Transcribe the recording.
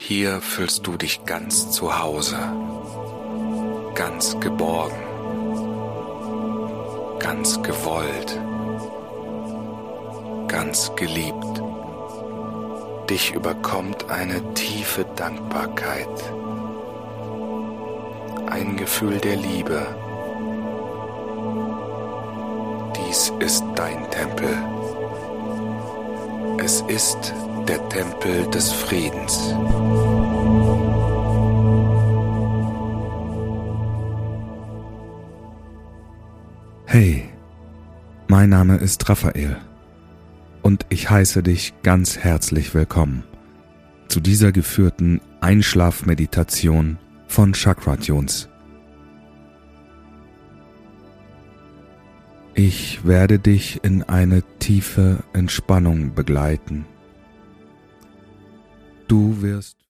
Hier fühlst du dich ganz zu Hause, ganz geborgen, ganz gewollt, ganz geliebt. Dich überkommt eine tiefe Dankbarkeit, ein Gefühl der Liebe. Dies ist dein Tempel. Es ist der Tempel des Friedens. Hey, mein Name ist Raphael und ich heiße dich ganz herzlich willkommen zu dieser geführten Einschlafmeditation von Chakratunes. Ich werde dich in eine tiefe Entspannung begleiten. Du wirst